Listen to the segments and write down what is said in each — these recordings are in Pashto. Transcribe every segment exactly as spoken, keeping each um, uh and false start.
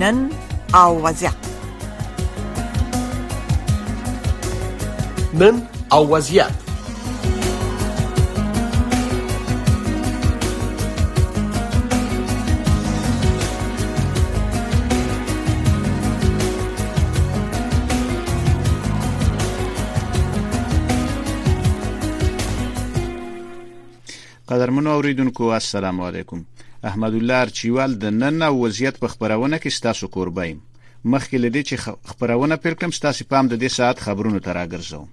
نن او وضعیت. نن او وضعیت. قدرمنو اوریدونکو السلام علیکم. احمد الله ارچیوال د نن او وضعیت په خبرونه کې ستاسو کوربایم. مخکې لدی چې خبرونه پیل کړم ستاسو پام د دې ساعت خبرونو ته راګرځوم.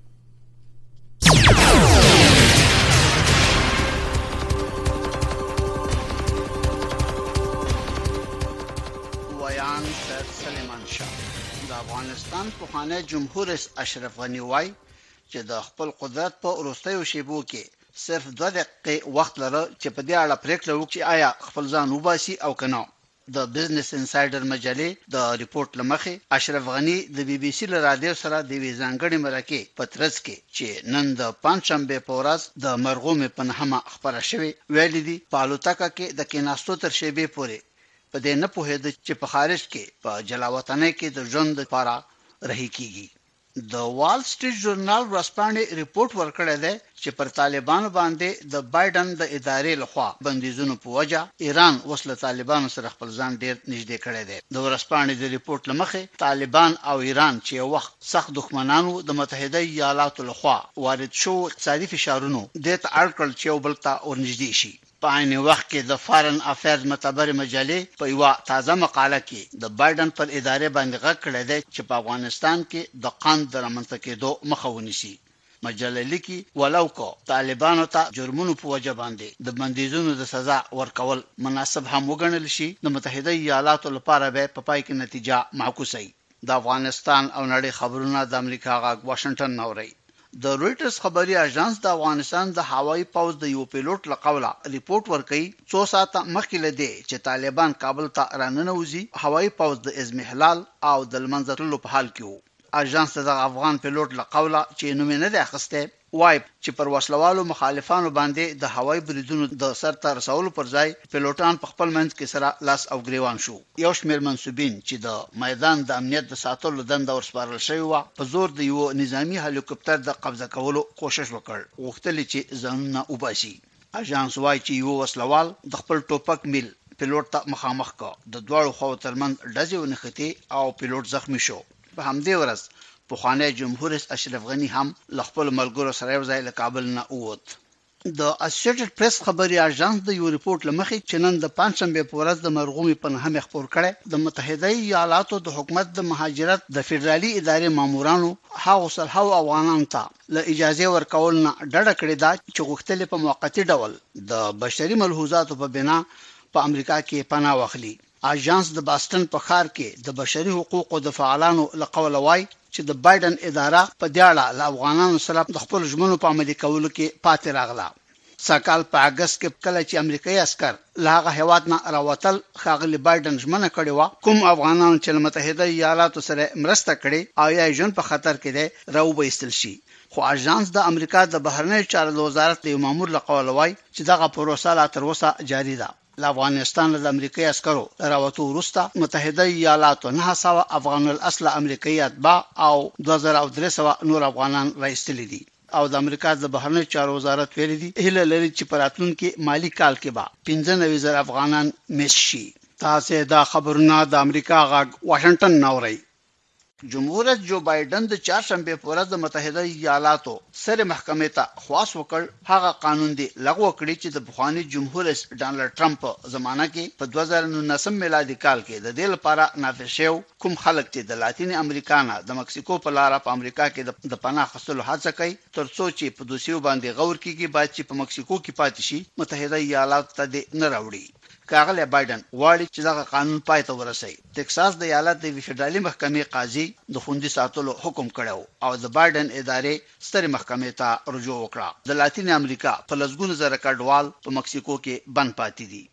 ویان سر سلیمان شاه د افغانستان پخوانی جمهور رئیس اشرف غنی وای چې د خپل قدرت په وروستیو شیبو کې صرف دوه دقیقې وخت لري چې په دې اړه پریکړه وکړي آیا خپل ځان وباسي او کنه. د بزنس انسایډر مجلې د ریپورت لمخې اشرف غنی د بي بي سي له رادیو سره د وی ځانګړي مرکه په ترڅ کې چې نن د پنځشنبه په ورځ د مرغوم په نهمه خبره شوې ویل دي په الوتکه کې د کیناستو تر شیبې پورې په دې نه پوهېد چې په خارج کې په جلاوطنۍ کې د ژوند لپاره رهي کیږي. د وال سټریټ ژورنال ورځپاڼې ریپورت ورکړی دی چې پر طالبانو باندې د بایدن د ادارې لخوا بندیزونو په وجه ایران اوس له طالبانو سره خپل ځان ډیر نږدې کړی دی. د ورځپاڼې د ریپورت لمخې طالبان او ایران چې یو وخت سخت دښمنانو د متحده ایالاتو لخوا وارد شو اقتصادي فشارونو دې ته اړ کړل چې یو بل ته ورنږدې شي. په عین وخت کې د فارن افیرز معتبر مجلې په یو تازه مقاله کې د بایدن پر ادارې باندې غږ کړی دی چې په افغانستان کې د قاند د رامنځته کېدو مخه ونیسي. مجله لیکي ولو کو طالبانو ته جرمونو په وجه باندې د بندیزونو د سزا ورکول مناسب هم وګڼل شي د متحده ایالاتو لپاره به په پای کې نتیجه معکوسه وي. د افغانستان او نړۍ خبرونه د امریکا غاګ واشنگټن نوري. د رويټرز خبري اژانس د افغانستان د هوایي پوز د یو پیلوټ لقوله ریپورت ورکړي څو ساعته مخکې لدی چې طالبان کابل ته راننوځي هوایي پوز د ازمهلال او د منځتلو په حال کې وو. اژانس د افغان پیلوټ لقوله چې نوم نه دی اخسته وای چې پر وسلوالو مخالفانو باندې د هوایي بریدونو د سر ته رسولو پر ځای پیلوټان په خپل منځ کې سره لاس او ګریوان شو. یو شمېر منسوبین چې د میدان د امنیت د ساتلو دنده ورسپارل شوی و په زور د یو نظامی هلیکوپټر د قبضه کولو کوشش وکړ غوښتل چې ځانونه وباسي. اژانس وای چې یو وسلوال د خپل ټوپک میل پیلوټ ته مخامخ کا د دوړو خو ترمن ډزې ونختی او پیلوټ زخمی شو. په همدې ورځ پخوانی جمهور رئیس اشرف غنی هم له خپل ملګرو سره یو ځای له کابل نه ووت. د اسوسییټډ پریس خبري اژانس د یو ریپورت لمخې چې نن د پنځشنبه په ورځ د مرغومي په نهمه خبر کړي د متحده ایالاتو د حکومت د مهاجرت د فدرالي ادارې مامورانو هغه سلهاو افغانانو ته له اجازه ورکول نه ډډه کړې ده چې غوښتل په موقتی ډول د بشري ملحوظاتو په بنا په امریکا کې پناه واخلي. اژانس د باستن په ښار کې د بشري حقوقو د فعالانو لقول وای چې د بایدن اداره په دیاړه له افغانانو سره د خپل ژمنو په عملي کولو کې پاتې راغله. سکهال په اگست کې کله چې امریکایي عسكر له هغه هیواد نه راوتل خاغلی بایدن ژمنه کړې و کوم افغانان چې متحده ایالاتو سره مرسته کړي او یا ژوند په خطر کې دي راوبېستل شي. خو اژانس د امریکا د بهرنی چارو وزارت د مامور لقول وای چې دغه پروسه لا تر اوسه جاری ده. ل افغانستان د امریکایي عسکرو راوتو وروسته متحده ایالاتو نه سوا افغان الاصل امریکایي اتباع او دوه زره درې سوه نور افغانان راایستل دي او د امریکا د بهرنی چارو وزارت ویلي دي هله لري چې پراتونکو مالی کال کې به پنځه نوي زره افغانان مس شي. تاسو دا خبرونه د امریکا غاګ واشنگټن نوري. جمهور رئیس جو بایدن د چهارشنبه په ورځ د متحده ایالاتو سره محکمې ته خواست وکړ هغه قانون دی لغوه کړی چې د بخوانی جمهور رئیس ډانلډ ټرمپ زمانہ کې په دوه زره نولس میلادي کال کې د دې لپاره نافذ شو کوم خلک چې د لاتین امریکا نه د مکسیکو په لار په امریکا کې د پناه خستلو هڅه کوي ترڅو چې په دوسیو باندې غور کیږي باید چې په مکسیکو کې پاتې شي متحده ایالات ته نه راوړي. کاغله بایدن واړي چې دا قانون پای ته ورسي. ټکساس د ایالت د فدرالي محکمې قاضي د خوندي ساتلو حکم کړو او د بایدن ادارې ستر محکمې ته رجوع وکړه. د لاتین امریکا په لسګونو زره کډوال په مکسیکو کې بند پاتې دي.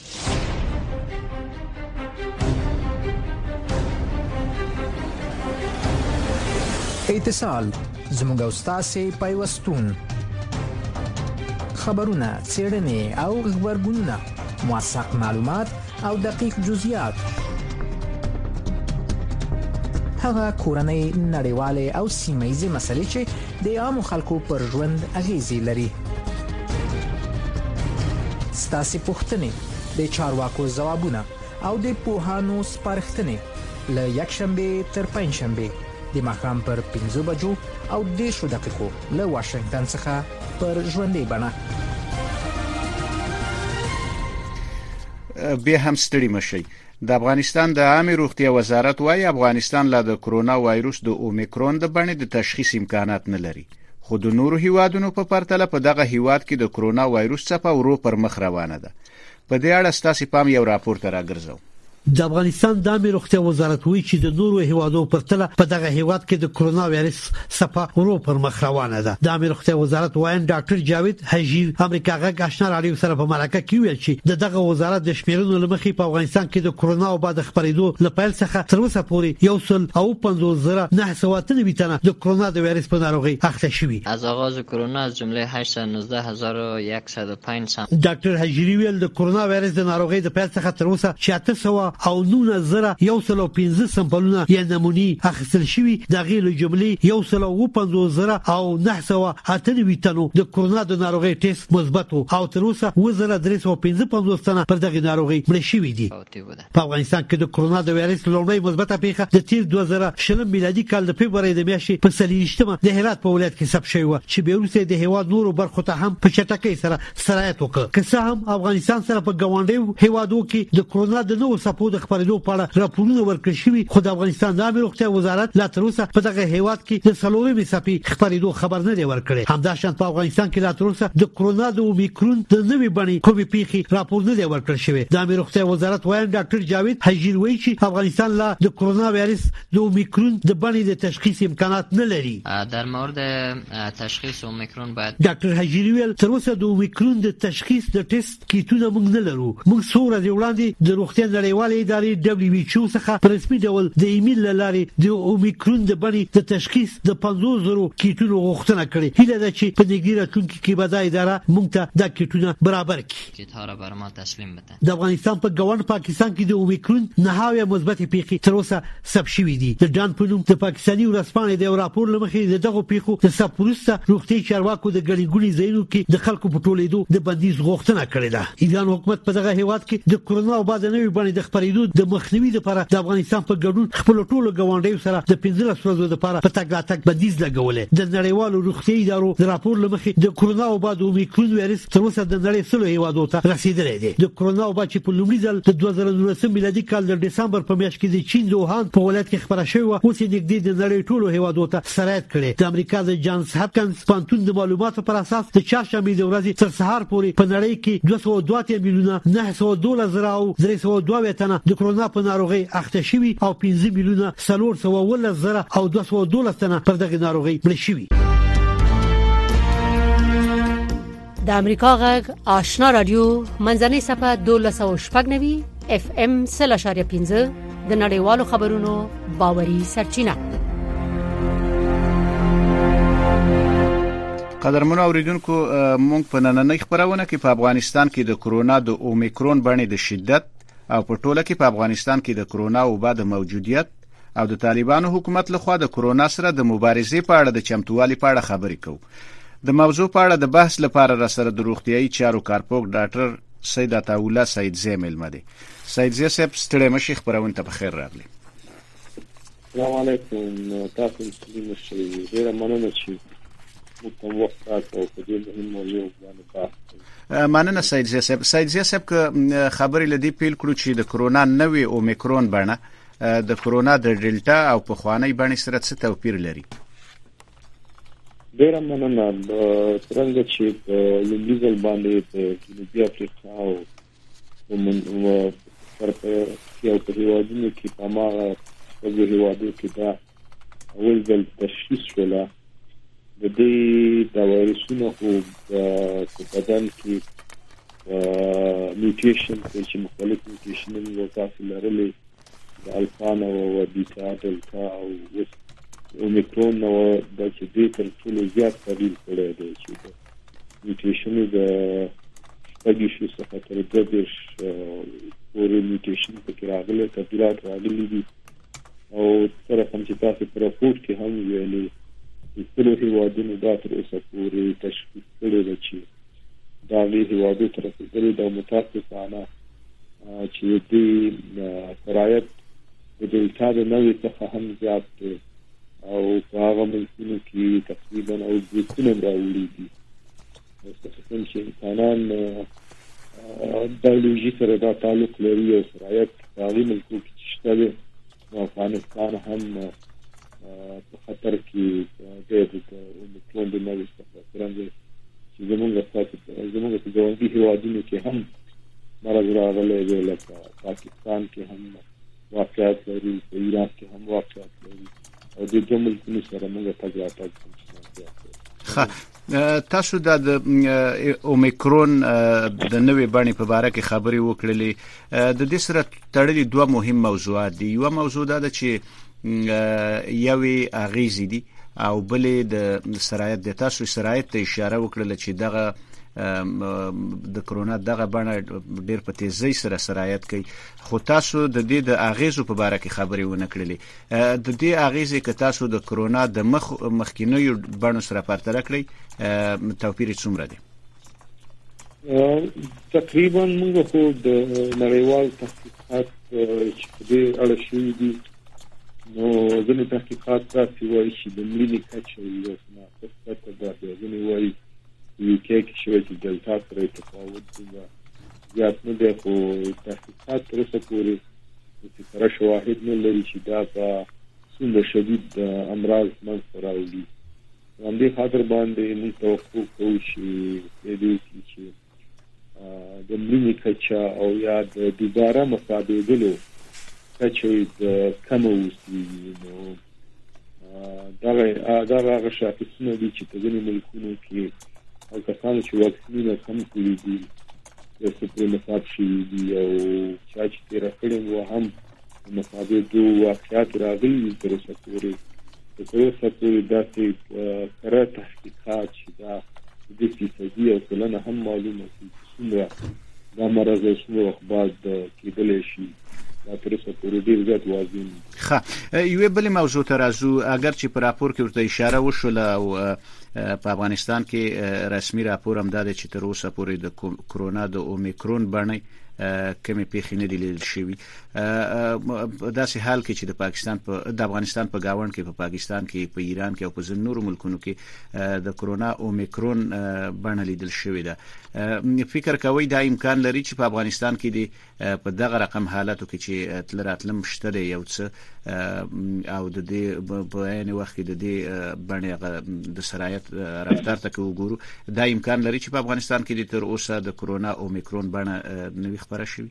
اتصال زموږ استاد پیوستون خبرونه څېړنې او خبرګونونه موثق معلومات او دقیق جزئیات هغه کورنۍ نړیوالې او سیمه‌ییزې مسلې چې د عامو خلکو پر ژوند اغیزې لري. ستاسو پوښتنې د چارواکو ځوابونه او د پوهانو سپارښتنې له یکشنبه تر پنځشنبه د ماښام پر پنځه بجو او دېرش دقیقو له واشنگټن څخه پر ژوندۍ بڼه. بیا هم ستړي مشي. د افغانستان د عامه روغتیا وزارت وايي افغانستان لا د کرونا وایروس د اومیکرون د بڼې د تشخیص امکانات نه لري، خو د نورو هیوادونو په پرتله په دغه هیواد کې د کرونا وایروس څخه ورو پر مخ روانه ده. په دې اړه ستاسو پام یو راپور ته راګرځو. د افغانستان د عامه روغتیا وزارت وایي چې د نورو هیوادو پرتله په دغه هیواد کې د کرونا وایرس څخه ورو پر مخ روانه ده. د عامه روغتیا وزارت وایي ډاکټر جاوید حجیر امریکا غږ آشنا رادیو سره په مرکه کې ویل چې دغه وزارت د شمیرونو لمخې په افغانستان کې د کرونا او بعد خبرېدو لپاره څخه تر اوسه پورې یو سل او پنځوس زره نه سوه اتنوي تنه د کرونا د وایرس په ناروغي اخته شوي. از آغاز کرونا از جمله هشتصد و نوزده هزار و صد و پنج ډاکټر حجیر ویل د کرونا وایرس د ناروغي د پیل څخه تر اوسه چې اته سوه او نهه یو سل او پنځه سمپلونه یا نمونې اخیستل شوي، د غیلو جملې یو سل او پنځوس زره او نه سوه اتنوي تنو د کرونا د ناروغي ټیسټ مثبت او تر اوسه اووه زره درې سوه پنځه پنځوس تنه پر دغه ناروغي مړه شوي دي. په افغانستان کې د کرونا د وایرس لومړی مثبته پیښه د تیر دوه زره شلم میلادي کال د فبراير د میاشتې په څلوېښتمه د هرات په ولایت کې ثبت شوی و چې به وروسته د هیواد نورو برخو ته هم په چټکۍ سره سرایت وکړ. که څه هم افغانستان سره په ګاونډیو هیوادو کې د کرونا د نوو څپو د خپرېدو په اړه راپورونه ورکړل شوي، خو د افغانستان د عامه روغتیا وزارت لا تر اوسه په دغه هیواد کې د څلورمې څپې خپرېدو خبر نه دی ورکړی. همداشان په افغانستان کې لا تر اوسه د کرونا د اومیکرون د نوې بڼې کومې پیښې راپور نه دی ورکړل شوی. د عامه روغتیا وزارت وایي ډاکټر جاوید حجیر وایي چې افغانستان لا د کرونا وایرس د اومیکرون د بڼې د تشخیص امکانات نه لري. در مورد تشخیص اومیکرون باید ډاکټر حجیر ویل تر اوسه د اومیکرون د تشخیص د ټیسټ کیټونه موږ نه لرو. موږ څو ورځې وړاندې د روغتیا نړیوالې ادارې دبليو ایچ او څخه په رسمي ډول د ایمیل لارې د اومیکرون د بڼې د تشخیص د پنځوس زره کیټونو غوښتنه کړې. هیله ده چې په نږدې راتلونکي کې به دا اداره موږ ته دا کیټونه برابر کړي. کیټ ها را بر ما تسلیم بده. د افغانستان په ګاونډ پاکستان کې د اومیکرون نهاوی مثبت پیښې تر اوسه ثبت شوې دي. د ډان په نوم د پاکستاني ورځپاڼې د راپور لمخې د دغه پیښو د سپورسته روغتي چارواکو د ګڼګوني ځایونو کې د خلکو په ټولېدو د بندیز غوښتنه کړې ده. ایران حکومت په دغه هیواد کې د کرونا او بعد نوې بڼې د خبرېدو د مخنیوي لپاره د افغانستان په ګډون خپل ټولو ګاونډیو سره د پنځلس ورځې لپاره په تګ راتګ بندیز لګولې. د نړیوالو روغتي ادارو د راپور لمخې د کرونا او بعد اومیکرون وایرس تر اوسه د نړۍ سلو هیوادو ته رسیدلی دی. د کرونا او بعد چې په لومړي ځل د دوه زره نولسم میلادي کال د دسمبر په میاشت کې د چین د ووهان په ولایت کې خبره شوې وه، اوس یې نږدې د نړۍ ټولو هیوادو ته سرایت کړی. د امریکا د جانز هاپکنز پوهنتون د معلوماتو پر اساس د چهارشنبې د ورځې تر سهار پورې په نړۍ کې دوه سوه دوه اتیا میلیونه نه سوه دولس زره او درې سوه دوه تنه د کرونا په ناروغۍ اخته شوي او پنځه میلیونه څلور سوه اوولس زره او دوه سوه دولس تنه پر دغه ناروغۍ مړه شوي. د امریکا غږ آشنا رادیو منځنۍ صفحه دولس سوه شپږ نوي اف ام سل اشاریه پنځه د نړیوالو خبرونو باوري سرچینه. قدرمنو اوریدونکو مونږ په نننۍ خبرونه کې په افغانستان کې د کرونا د اومیکرون بڼې د شدت او په ټوله کې په افغانستان کې د کرونا او بعد موجودیت او د طالبانو حکومت لخوا د کرونا سره د مبارزې په اړه د چمتووالي په اړه خبرې کوو. د موضوع په اړه د بحث لپاره را سره د روغتيایي چارو کارپوه ډاکټر سید عطاالله سیدزی ملمه دي. سیدزی صاحب ستړي مشي خبرونه ته بخیر راغلی. السلام علیکم. تاسو ستړي مشي ډیر مننه چې موږ وخت تاسو په دې مهم موضوع باندې بحث. مننه سیدزی صاحب. سیدزی صاحب که خبرې لدی پیل کړو چې د کرونا نوې اومیکرون بڼه د کرونا د ډیلټا او په خوانی بڼې سره څه توپیر لري؟ ډیر مننه. څنګه چې په لومړي ځل باندې د جنوبي افریقا او ومن ورته یو په هیوادونو کې په ماغه په هیوادونو کې دا اول ځل تشخیص ولا د دې د وایرسونو او په بدن کې میوټیشن چې مختلف میوټیشنونه وکړي لرلې د الفا او بیتا دلتا او اومیکرون نو د چې دې تر ټولو زیات تغییر کړی دی چې د میوټیشن د شپږ شو څخه تر دوه دېرش پورې میوټیشن پکې راغلي تغییرات راغلي دي او سره کوم چې تاسو پر راپورټ کې هم ویلي چې ټول هیوادونو دا تر اوسه پورې تشخیص کړی دی چې دا وی هیوادو تر رسیدلي د متاسفانه چې دې شرایط د دلتا د نوې څخه هم زیات دی او په هغه ملکونو کې تقریبا او دوه راوړي دي خصوصا چې انسانان بایولوژي سره دا تعلق لري او شرایط هغه ملکو کې شته دي نو افغانستان هم په خطر کې دی د اومیکرون د نوې څخه څرنګه چې زموږ تاسو زموږ په ګاونډي هیوادونو کې هم مرض راغلی دی لکه پاکستان کې هم واقعات لري په ایران کې هم واقعات لري او د دوه ملکونو سره موږ تجربه کوو. تاسو د اومیکرون د نوې بڼې په اړه کې خبرې وکړلې. د دې سره تړلي دوه مهم موضوعات دي. یو موضوع دا ده چې یوې اغیزې دي او بلې د سرایت د تاسو سرایت ته اشاره وکړه چې دغه د کرونا دغه بڼه ډېر په تیزی سره سرایت کوي خو تاسو د دې د اغیزو په اړه کې خبرې ونه کړلې. د دې اغیزې که تاسو د کرونا د مخ مخکینیو بڼو سره پرتله کړئ توپیر څومره دی؟ تقریبا موږ خو د نړیوال تحقیقات چې په دې اړه شوي دي نو ځینې تحقیقات داسې وایي چې د مړینې کچه یو ناقصه ده، ځینې وایي یو کې کې شوی چې دلتا سره تفاوت دی زیات نه دی خو تحقیقات تر اوسه پورې چې سره شواهد نه لري چې دا په څومره شدید امراض منځته راوړي. همدې خاطر باندې موږ توقع کوو چې دې کې چې د مړینې کچه او یا د دوباره مصابېدلو کچه د کمه اوسي. نو دغه دغه هغه شاخصونه دي چې په ځینې ملکونو کې او کسانو چې واکسینونه کم کړي دي یو څه پرې مصاب شوي دي او چا چې تېره کړې وه هم مصابېدو واقعات راغلي دي تر اوسه پورې. تر اوسه پورې داسې کره تحقیقات چې دا د دې فیصدي او سلنه هم معلومه شي چې څومره دا مرض او څومره وخت بعد کېدلی شي دا تر اوسه پورې ډېر زیات واضح نه. ښه، یوې بلې موضوع ته راځو. اگر چې په راپور کې ورته اشاره وشوله او په افغانستان کې رسمي راپور هم دا دی چې تر اوسه پورې د کرونا د اومیکرون بڼې کمې پیښې نه دي لیدل شوي. داسې حال کې چې د پاکستان په د افغانستان په گاوند کې په پاکستان کې په ایران کې او په ځینو نورو ملکونو کې د کرونا اومیکرون بڼه لیدل شوې ده. فکر کوئ دا امکان لري چې په افغانستان کې د په دغه رقم حالاتو کې چې تل راتلم شته دی یو څه او د دې په عین وخت کې د دې بڼې د سرایت رفتار ته وګورو دا امکان لري چې په افغانستان کې د تر اوسه د کرونا اومیکرون بڼه نوې خبره شوي؟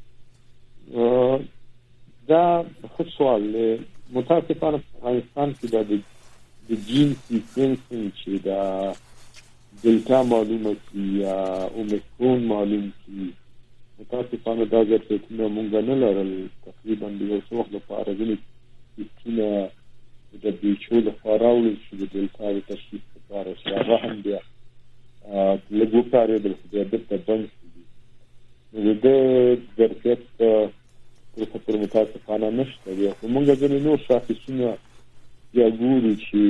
دا ښه سوال دی. متاسفانه په افغانستان کې دا د جین سیکونسینګ چې دا دلتا معلومه کړي یا اومیکرون معلوم کړي متاسفانه دا ظرفیتونه مونږ نه لرل. تقریبا د یو څه وخت لپاره ځینې ټیسټونه د دبلیو ایچ او لخوا راوړل شو د دلتا د تشخیص لپاره چې هغه هم بیا لږ وکارېدل خو بیا بېرته بند شو. نو د دې ظرفیت اوسه پورې متاسفانه نشته دی خو مونږ ځینې نور شاخصونه بیا ګورو چې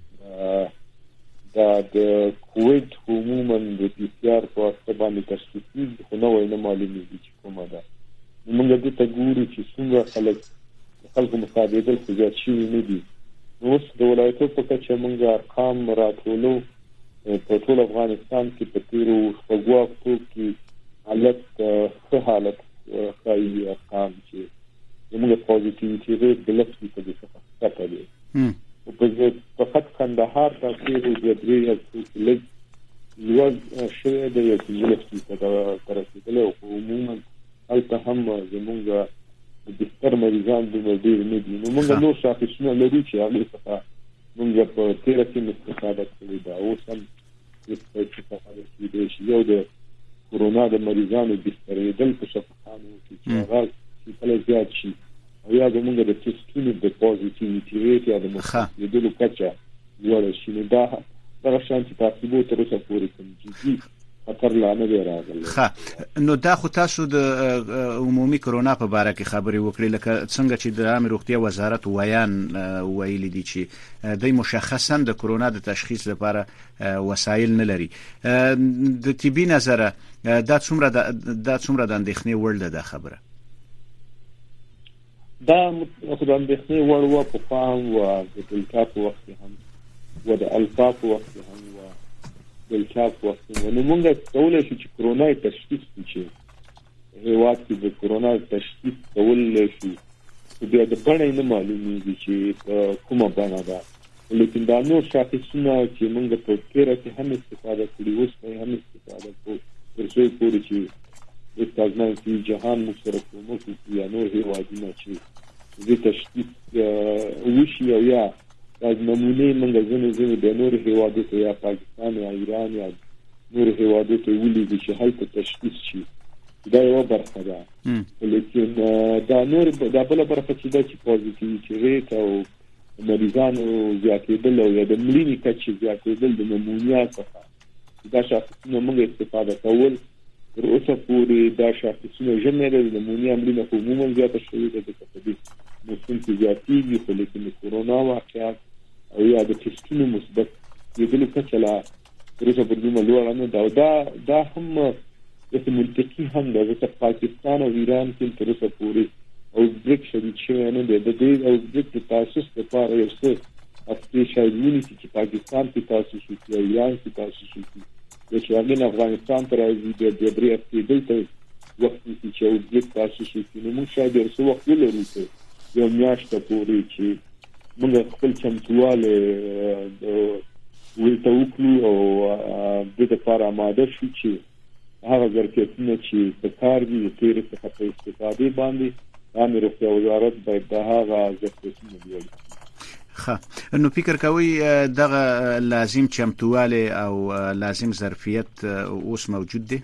دا د کوویډ عموما د پی سي آر په واسطه باندې تشخیص کېږي خو نوی نه معلومېږي چې کومه ده. نو مونږ دې ته ګورو چې څومره خلک د خلکو مصابېدل خو زیات شوي نه دي. نو اوس د ولایتو په کچه مونږ ارقام راټولو په ټول افغانستان کې په تېرو شپږو هفتو کې حالت ښه حالت ښایي ارقام چې زموږ پازیټیویټي ریټ د لس فیصدي څخه ښکته دی. فقط کندهار ته تېرو دوه درې هفتو کې لږ لوړ شوی دی یو پنځلس فیصده ته رسېدلی خو عموما هلته هم زموږ بستر مریضان دومره ډېر نه دي. نو موږ نور شاخصونه لرو چې هغې څخه موږ په تېره کې استفاده کړې ده. اوس هم استفاده کېدی شي. یو د کرونا د مریضانو بسترېدل په شفاخانو کې چې هغه کله زیات شي او یا زموږ د ټسټونو د پازیټیویټي ریټ یا د مصابېدلو کچه لوړه شي. نو دا دغه شیان چې تعقیبو تر اوسه پورې کوم جدي خطر لا نه دی راغلی. ښه نو دا خو تاسو د عمومي کرونا په باره کې خبرې وکړې لکه څنګه چې د عامه روغتیا وزارت ویان ویلي دي چې د مشخصا د کرونا د تشخیص لپاره وسایل نه لري. د طبي نظره دا څومره دا څومره د اندېښنې وړ ده خبره؟ دا خو د اندېښنې وړ و په پام و د دلتا په وخت کې هم و د الفا په وخت کې هم و دلتا په وخت کې. نو موږ کولای شو چې کرونا تشخیص کړو، هیواد کې د کرونا تشخیص کولای شو، خو بیا د بڼې نه معلومیږي چې په کومه بڼه ده. لیکن دا نور شاخصونه چې موږ په تیره کې هم استفاده کړي، اوس هم استفاده کوو تر څو پورې چې د سازمان کې جهان موږ سره کومک وکړي یا نور هیوادونه چې د تشخیص وشي او یا د نمونې موږ ځینې ځینې د نور هیوادو ته یا پاکستان یا ایران یا نور هیوادو ته ولیږي چې هلته تشخیص شي. دا یو برخه ده. لیکن دا نور دا بل برخه چې دا چې پوزټیویټي ریټ او مریضانو زیاتېدل او یا د مړینې کچې زیاتېدل د نمونیا څخه دا شاخصونه موږ استفاده کول تر اوسه پورې دا شاخصونه ژر د نمونیا مړینه خو عموما زیاته شوې ده ځکه په دې موسم کې زیاتېږي، خو لیکن د کورونا واقعات او یا د ټسټونو مثبت کېدلو کچه لا تر اوسه پورې دومره لوړه نه ده. او دا دا هم داسې منطقي هم ده ځکه پاکستان او ایران کې تر اوسه پورې اوزبریک شدید شوی نه دی. د دې اوزبریک د تاسیس لپاره یو څه هفتې شاید ونیسي چې پاکستان کې تاسیس وکړي او ایران کې تاسیس وکړي، یا چې هغې نه افغانستان ته راځي بیا بیا درې هفتې دلته وخت نیسي چې اوزبریک تاسیس وکړي. نو موږ شاید یو څه وخت ولرو چې یو میاشته پورې چې موږ خپل چمتووالی ورته وکړو او دې دپاره آماده شو چې هغه ظرفیتونه چې په کار دي د تیرې څخه په استفادې باندې عامه روغتیا وزارت باید د هغه ظرفیتونه لوړ کړي. ښه نو فکر کوئ دغه لازم چمتووالی او لازم ظرفیت اوس موجود دی؟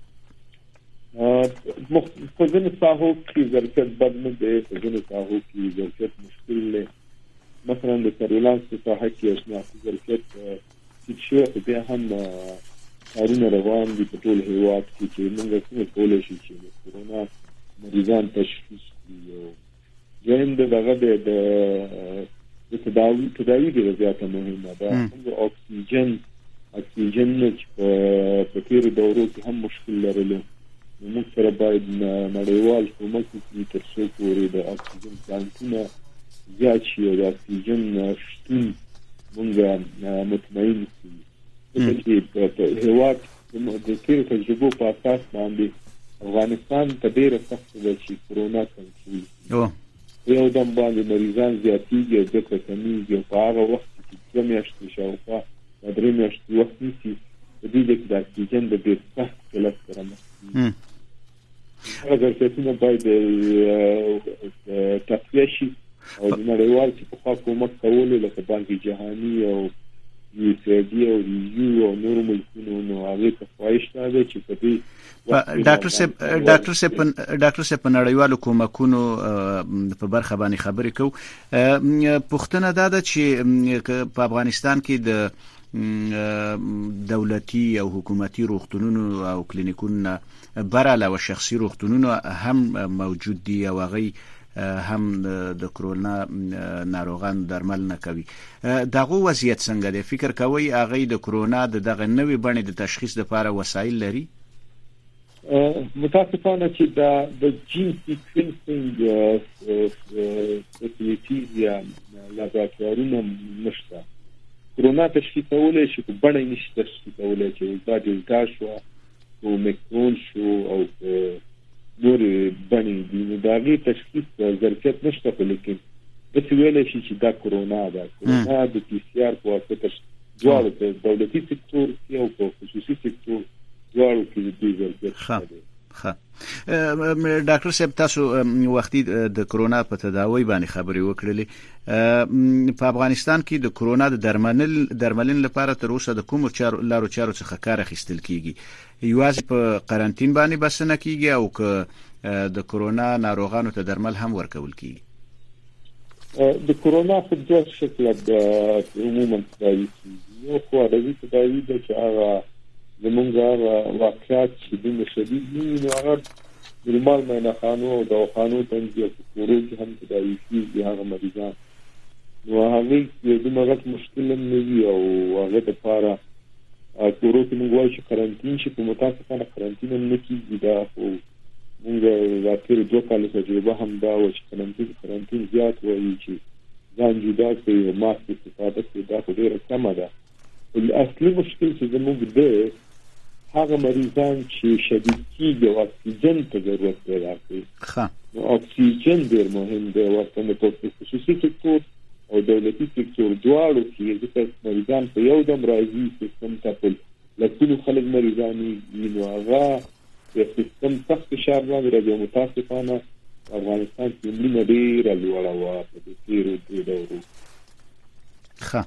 په ځینو ساحو کې ظرفیت بد نه دی، په ځینو ساحو کې ظرفیت مشکل دی. مثلا د سرویلانس په ساحه کې اشناخي ظرفیت ټیټ شوی، خو بیا هم کارونه روان دي په ټول هیواد کې چې موږ څنګه کولی شو چې د کورونا مریضان تشخیص کړي. او دویم د دغه د تداوي تداوي ډېره زیاته مهمه ده. موږ اکسیجن اکسیجن چې په تېرو دورو کې هم مشکل لرلو، نو موږ سره باید نړیوال کومک وکړي تر څو پورې د اکسیجن پلانټونه زیات شي او د اکسیجن شتون موږ مطمئن کړي. ځکه چې په هېواد د تېرو تجربو په اساس باندې افغانستان ته ډېره سخته ده چې کرونا کنټرول کړي. یو دم باندې مریضان زیاتېږي او ځکه کمیږي او په هغه وخت کې دوه میاشتې شاوخوا یا درې میاشتې وخت نیسي، په دې کې د اکسیجن د ډېر سخت قلت سره مخ کېږي. هغه ظرفیتونه باید تقویه شي او د نړیوال چې پخوا کومک کولو لکه بانک جهاني او یو اس ای ډي او یو او نورو ملکونو، نو هغې ته خواهش نه ده چې په دې ډاکټر صاحب ډاکټر صاحب ډاکټر صاحب په نړیوالو کومکونو په برخه باندې خبرې کوو. پوښتنه دا ده چې په افغانستان کې د دولتي او حکومتي روغتونونو او کلینیکونو بر علاوه شخصي روغتونونو هم موجود دي او هغه هم د کرونا ناروغان درمل نه کوي. دغه وضعیت څنګه دی؟ فکر کوي هغه د کرونا د دغه نوې بڼې د تشخیص لپاره وسایل لري؟ متاسفانه چې د د جین سیکوینسینګ فیسیلیټیز یا لابراتوارونه نشته. کرونا تشخیصولای شي، په بڼه یې نشي تشخیصولای چې دا ډیلټا شو او اومیکرون شو او نور بڼې دي. نو د هغې تشخیص ظرفیت نشته، خو لیکن داسې ویلی شي چې دا کرونا ده. کرونا د پی سي آر په واسطه دواړو په دولتي سکتور کې او په خصوصي سکتور دواړو کې د دې ظرفیت شته دی. ښه ډاکټر صاحب، تاسو وختي د کرونا په تداوی باندې خبرې وکړلې. په افغانستان کې د کرونا د درملنې لپاره تر اوسه د کومو لارو چارو څخه کار اخیستل کیږي؟ یوازې په قرنټین باندې بسنه کیږي او که د کرونا ناروغانو ته درمل هم ورکول کیږي؟ د کرونا په دوه شکله عموما تداوی کیږي. یو خو عرضي تداوی ده چې هغه زمونږ واقعات چې دومره شدید دي نو هغه نورمال مینهخانو او دواخانو تنګي او کورو کې هم تداوي کېږي هغه مریضان نو هغه یو دومره غټ مشکل نه وي او هغه لپاره کورو کې موږ وایو چې قرنطین شي په متاسفانه قرنطین نه کېږي دا خو موږ د تیر دوه کالو تجربه هم دا و چې قرنطین قرنطین زیات وایي چې ځان جدا کړي او ماسک استفاده کړي دا خو ډېره کمه ده اصلي مشکل چې زموږ دی هغه مریضان چې شدید کېږي او اکسیجن ته ضرورت پیدا کوي نو اکسیجن ډېر مهم دی ورته په خصوصي سکتور او دولتي سکتور دواړو کې ځکه مریضان په یو دم راځي سیستم ته په لکونو خلک مریضان وي نو هغه د سیستم سخت فشار باندې راځي متاسفانه افغانستان کې ملي ډېره لوړه وه په تېرو درې دورو ښه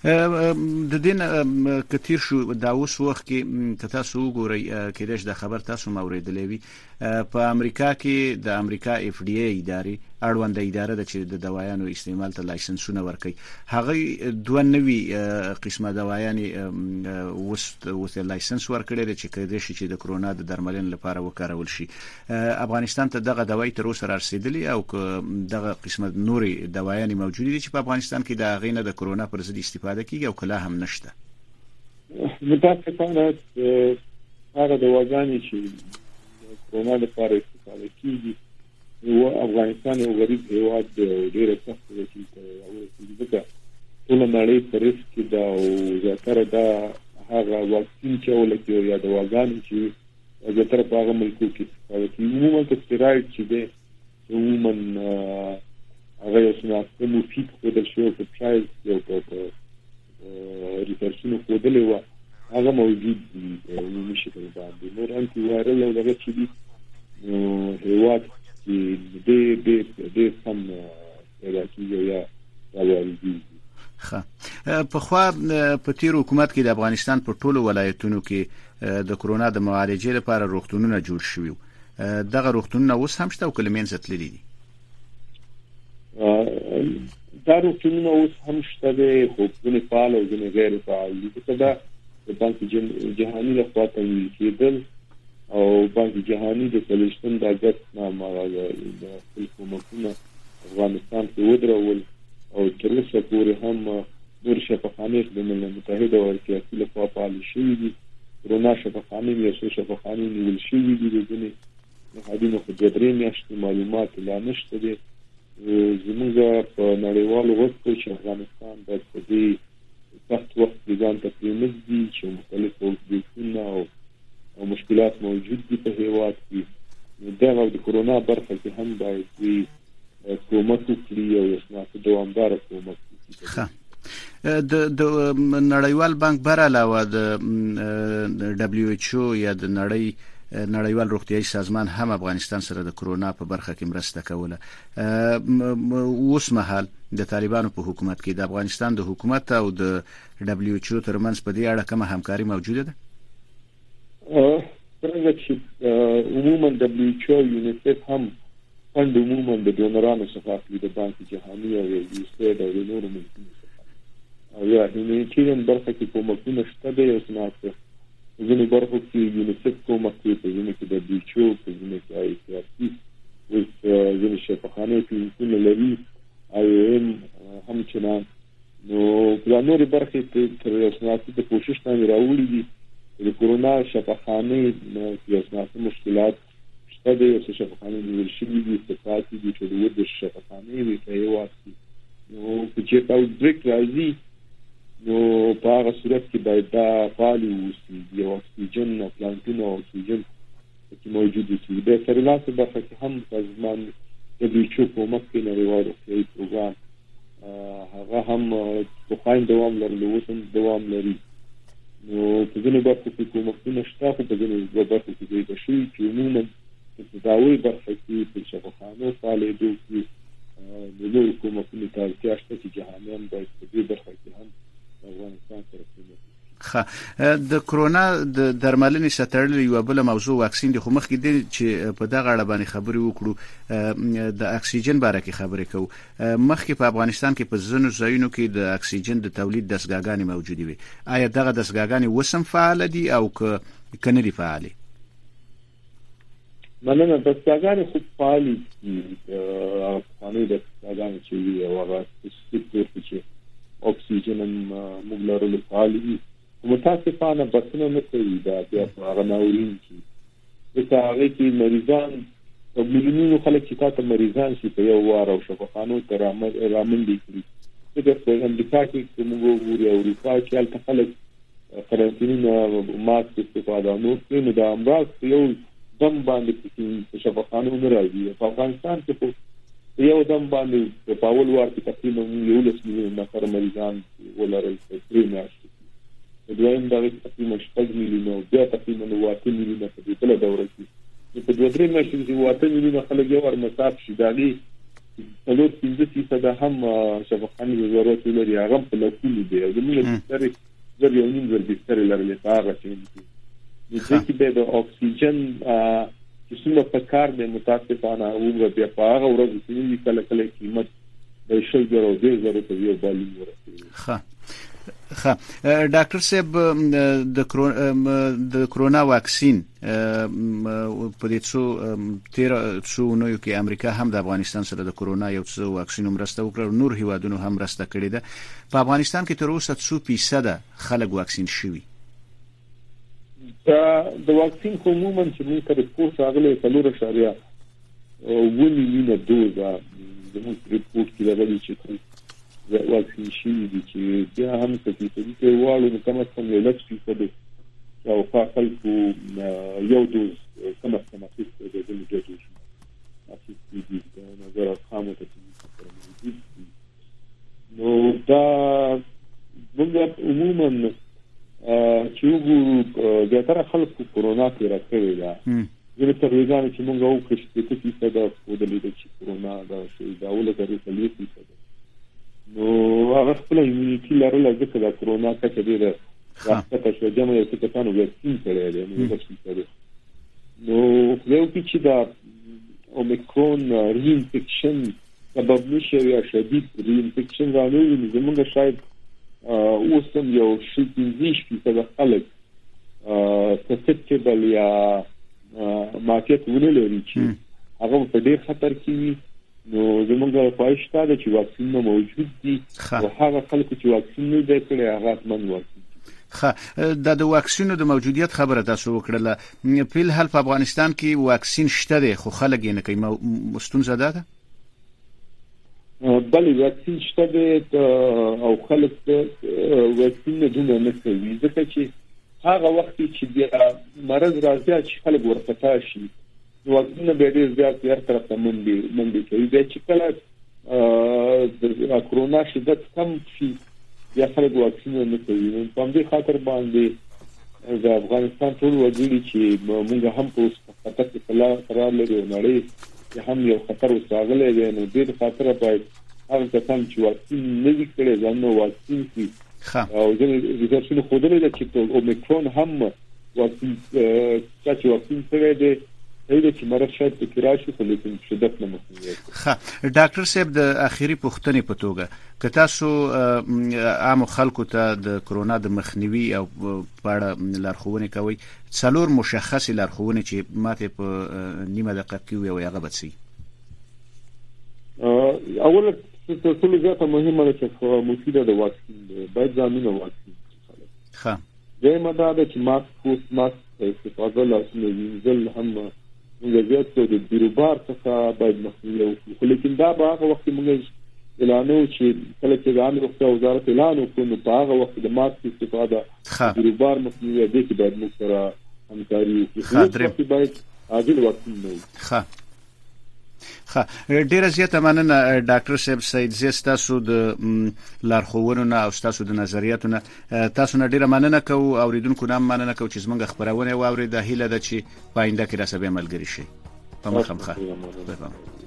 د دین کثیر شو دا اوس وخت کې که تاسو وګورئ کېدای شي د خبر تاسو موریدلې وي په امریکا کې د امریکا اف ډي ای ادارې اړوند اداره د چې د دوايانو استعمال ته لایسنسونه ورکړي هغه دوه نوي قسمه دوايانې وس وس لایسنس ورکړي چې کېدای شي چې د کرونا د درملنې لپاره وکارول شي افغانستان ته دغه دوايي تر اوسه رسیدلې او دغه قسمه نوري دوايانې موجوده دي چې په افغانستان کې د غینه د کرونا پر ضد استفاده کیږي او کله هم نشته متاسفانه هغه دواګانې چې کرونا لپاره استفاده کیږي نو افغانستان یو غریب هیواد دی او ډېر سخت دی چې او ځکه ټول نړۍ په ریسک کې دا او زیاتره دا هغه واکسین چې ولکه یا دواګانې چې زیاتره په هغه ملکو کې استفاده کیږي عموما ستیراید چې دی عموما هغه یو څه مفید خودل شو په ټرایل یو په ریسرچونو خودلې و هغه موجود دی نو شکل باندې نور انټي وایرل او دغه چې دی نو هیواد چې دې دې دې سم پیدا کیږي یا راوړي ښه په خوا په تیر حکومت کې د افغانستان په ټولو ولایتونو کې د کرونا د معالجې لپاره روغتونونه جوړ شوي دغه روغتونونه اوس هم شته او کلمین ستللي دي دا روغتونونه اوس هم شته دي خو ځینې فعال او ځینې غیر فعال دي ځکه دا د بانک جهاني لخوا تمویل کېدل او بانک جهاني د سلیشن د اگست نامه د حکومتونو افغانستان کې ودرول او تر اوسه پورې هم نور شفاخانې د ملل متحده او سیاسي لخوا فعال شوي دي کرونا شفاخانې یې څو شفاخانې نیول شوي دي د ځینې نهادونو خو دوه درې میاشتې معلومات لا نشته دي زموږ په نړیوالو غوښتنو چې افغانستان باید په دې سخت وخت کې ځان ته پرېنږدي چې مختلف اوبېسونه او او مشکلات موجود دي په هیواد کې دا د کرونا برخه کې هم باید وي کومک وکړي او اسناد دوامدار کومک وکړي د د نړیوال بانک بر علاوه د دبليو ایچ او یا د نړۍ نړیوال روغتیايي سازمان هم افغانستان سره د کرونا په برخه کې مرسته کوله اوس مهال د طالبانو په حکومت کې د افغانستان د حکومت او د دبليو ایچ او ترمنځ په دې اړه کومه همکاري موجوده ده څنګه چې عموما دبليو ایچ او یونیسف هم فند عموما د ډونرانو څخه اخلي د بانک جهاني او یو څه د نورو ملکونو څخه او یا هیومانیټیرین برخه کې کومکونه شته د یو سنات ځینې برخو کې یونیسف کومک کوي په ځینې کې دبليو ایچ او په ځینې کې آی سی آر سي اوس ځینې شفاخانې کلینیکونه لري آی او ام همچنان نو په نورې برخې کې تر یو سنات د کوشش باندې راوړي دي د کرونا شفاخانې یو سنات مشکلات شته د یو شفاخانې نیول شوي دي استفادې دي چې د ودې شفاخانې وي په هېواد کې نو چې تاسو بریک راځي نو په هغه صورت کې باید دا فعال اوسي یو اکسیجن او پلانټونه او اکسیجن چې موجود دي د سرلاسه برخه کې هم سازمان د بیچو کومک کې نړیوال روغتیايي پروګرام هغه هم په خاين دوام لري اوس هم دوام لري نو په ځینې برخو کې کومکونه شته خو په ځینې برخو کې د شي چې عموما په تداوی برخه کې په شفاخانو فعالیدو کې د نور کومکونه ته اړتیا شته چې جهانیان باید په دې برخه کې هم افغانستان سره کوي. خا د کرونا د درملنې ستړل یو بل موضوع واکسین د خو مخ کې دي چې په دغه اړه باندې خبرې وکړو د اکسیجن باره کې خبرې کوو مخ کې په افغانستان کې په ځینو ځایونو کې د اکسیجن د تولید دستګاګانې موجودې وي آیا دغه دستګاګانې وسم فعال دي او کنه دي فعال مننه دستګاګانې خو فعال دي او قانوني دستګاګانې چې وي او هغه سپیسیفیک چې اکسیجن موږ لرلو فعال دي متاسفانه بسنه نه کوي دا بیا هغه ناورین چې دا هغه کې مریضان او ملیونونو خلک چې تاسو مریضان شي په یو وار او شفاخانو ته رامن دي کړی دا په امریکا کې موږ وګورو او اروپا کې هلته خلک قرنطینه ماسک استفاده نو کوي دا امراض یو دم باندې په شفاخانو نه راځي په افغانستان کې یو دم باندې په اول وار کې تقریبا یو لس میلیون نفر مریضان ولرل په میاشتې دویم دا تقریبا شپږ میلیونه بیا تقریبا واته میلیونه په دې بل دوره کې په دوه درې میاشتې کې واته میلیونه خلک یو ور مصاب شي دالي څلور پنځه فیصد هم شفاخانې ضرورت لري هغه په لکونو دی او زموږ سره زر یو نیم زر بستر لري هغه چې د دې کې د اکسیجن چې څنګه په کار د متاسفانه او بیا په هغه ورځ چې کله کله قیمت د شل زره دې زره ته یو بالین ورسېږي ښه ښه ډاکټر صاحب د کرونا د کرونا واکسین په دې څو تیر څو نو کې امریکا هم د افغانستان سره د کرونا یو څو واکسین مرسته وکړه نور هیوادونو هم مرسته کړې ده په افغانستان کې تر اوسه څو فیصد خلک واکسین شوي د واکسین عموما چې موږ ته رپورټ راغلی څلور اشاریه اووه میلیونه دوزه زموږ رپورټ کې راغلی چې واکسین شي دي چې بیا هم څه فیصدي کې واړو نو کم از کم یو لس فیصد او خلکو یو دوز کم از کم اخیستی دی د دوه دوز اخیستی دي د نظر خامو ته نو دا موږ عموما چې وګورو زیاتره خلکو کرونا تېره کړې ده ځینې ترویجانې چې موږ وکړو شپېته فیصده ښودلې ده چې کرونا دا شی دا ولګري څلوېښت فیصده نو هغه خپل ایمونیټي لرله ځکه د کرونا کچه ډېره راښکته شوه جمع یو څه کسانو واکسین کړی دی نو بس فیصده نو خدای وکړي چې دا اومیکرون ری انفیکشن سبب نشي یا شدید ری انفیکشن رانوي نو زموږ شاید اوس هم یو شل پنځه فیصده خلک سسپټیبل یا ماکیت ونه لري چې هغه په ډېر خطر کې وي نو زموږ خواهش دا ده چې واکسین موجود دي او هغه خلکو چې واکسین نه دی کړی هغه حتماً واکسین ښه د د واکسینو د موجودیت خبره تاسو وکړله په الحال په افغانستان کې واکسین شته دی خو خلک یې نه کوي ستونزه ده بلې واکسین شته دی او خلک واکسین نه دونه نه کوي ځکه چې هغه وخت چې بیا مرض راځي چې خلک ورپتا شي واکسین به ډېر زیات یار طرف ته منډي منډي کوي دا چې کله د کرونا شدت کم شي یا خلک واکسین نه کوي په دې خاطر باندې د افغانستان ټول وګړي چې موږ هم په خطر کې قرار لري نړۍ هم یو خطر وساغلی دی نو دې خاطر باید هغه کسان چې واکسین نه دي کړی ځان نو واکسین کړي او ځینې ریسرچونه ښودلي ده چې اومیکرون هم واکسین چې واکسین کړی دی دا چې مرض شاید پکې راشي خو لیکن شدت نه مخنیوي ښه ډاکټر صاحب د اخیری پوښتنې په توګه که تاسو عام خلکو ته د کرونا د مخنیوي او په اړه لارښوونې کوئ څلور مشخصې لارښوونې چې ماته په نیمه دقیقه کې ووایي هغه به څه وي اوله تر ټولو زیاته مهمه ده چې مفیده د واکسین دی باید ځانونه واکسین کړي ښه دویمه دا ده چې ماسک پوست ماسک استفاده لاسونه وینځل هم موږ زیات د بیروبار څخه باید مخنیوي وکړو خو لیکن دا به هغه وخت موږ اعلانو چې کله چې د عامه روغتیا وزارت اعلان وکړو نو په هغه وخت د ماسک استفاده بیروبار مخنیوي دی چې باید موږ سره همکاري وکړو باید عادل واکسین نه وي ښه ښه ډیره زیاته مننه ډاکټر صاحب سید زیات تاسو د لارښوونو نه او تاسو د نظریاتو نه تاسو نه ډیره مننه کوو اوریدونکو نه مننه کوو چې زموږ خبرونه واوري د هیله ده چې پاینده کې راسبه ملګری شي په مخه مخه